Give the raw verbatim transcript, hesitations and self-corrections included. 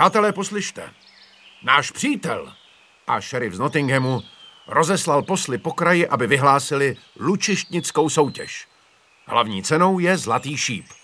Přátelé, poslyšte. Náš přítel a šerif z Nottinghamu rozeslal posly po kraji, aby vyhlásili lučištnickou soutěž. Hlavní cenou je zlatý šíp.